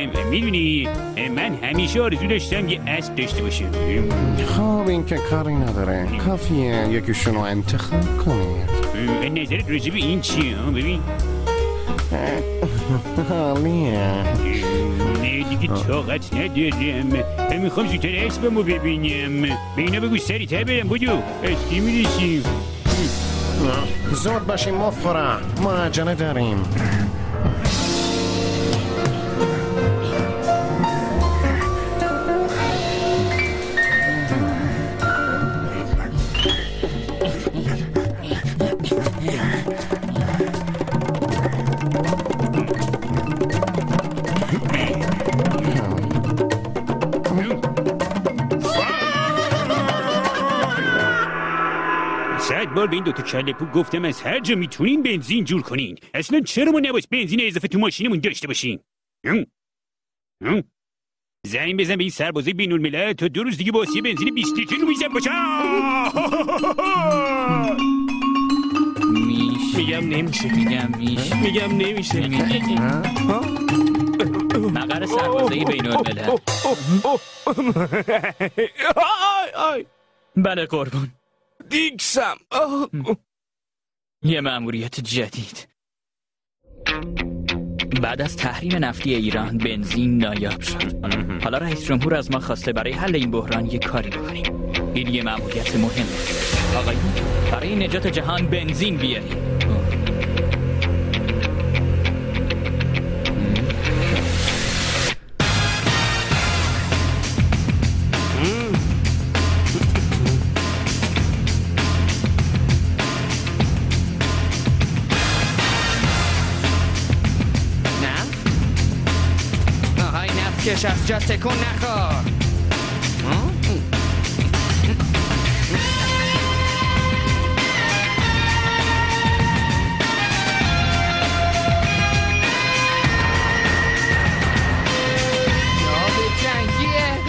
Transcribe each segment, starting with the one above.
میدونی من همیشه آرزو داشتم یه اسب داشته باشم. خب این که کاری نداره، کافیه یکیشونو انتخاب کنید. نظرت راجع به این چیه؟ ببین حالیه. نه دیگه طاقت ندارم، میخوام زودتر اسبمو ببینم. به اینا بگو سریع‌تر برم. بودو از کی میرسیم؟ زود باشیم مفخورا، ما عجله داریم. صد بار به این دوتا کله پو گفتم از هر جا میتونین بنزین جور کنین. اصلا چرا ما نباید بنزین اضافه تو ماشینمون داشته باشین؟ زنگ بزن به این سربازای بین الملل تا 2 روز دیگه با آسیه بنزین 20 لیتر رو میزن باشه. میگم نمیشه. میگم نمیشه. مقر سربازای بین الملل. بله قربان. دیکسم. یه مأموریت جدید. بعد از تحریم نفتی ایران بنزین نایاب شد. حالا رئیس جمهور از ما خواسته برای حل این بحران یه کاری بکنیم. این یه مأموریت مهمه. آقایون برای نجات جهان بنزین بیاریم. کش از جا تکون نخور. جواب جنگیه.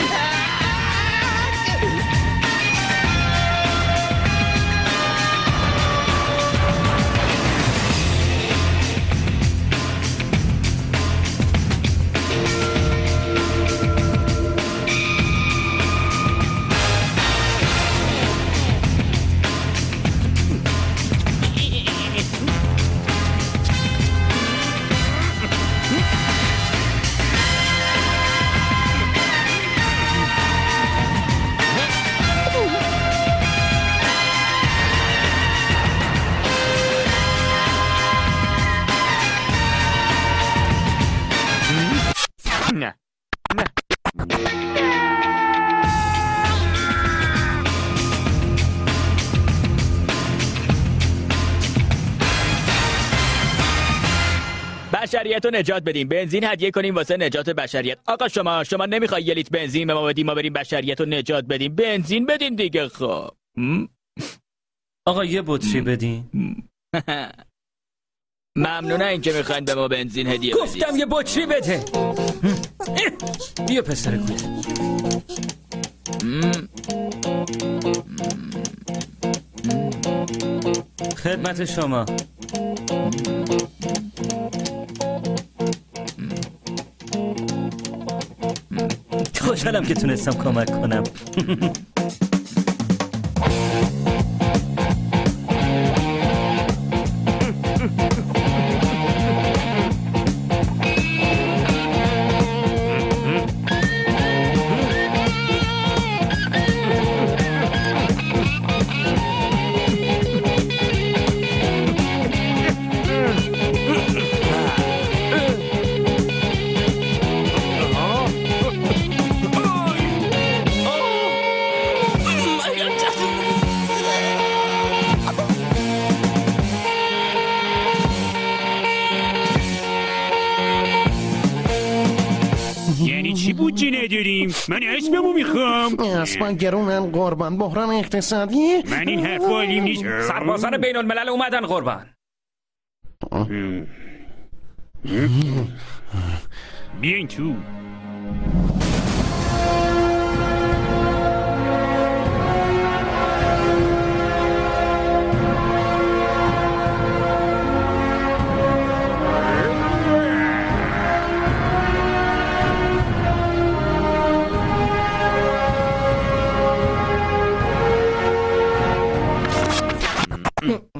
بشریت رو نجات بدیم. بنزین هدیه کنیم واسه نجات بشریت. آقا شما نمیخوای یه لیتر بنزین به ما بدیم ما بریم بشریت رو نجات بدیم؟ بنزین بدین دیگه. خب آقا یه بطری بدین. ممنونه این که میخواین به ما بنزین هدیه بدید. گفتم یه بطری بده. بیا پسر گوله. خدمت شما. خوشحالم که تونستم کمک کنم. بودجه نداریم. من اسممو میخوام. اسبا گرونن قربان. بحران اقتصادی. من این حرف عالیم نیست. سربازان بین الملل اومدن قربان. بیاین تو.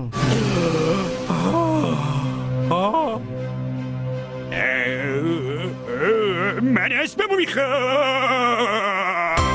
من اسممو میخوام.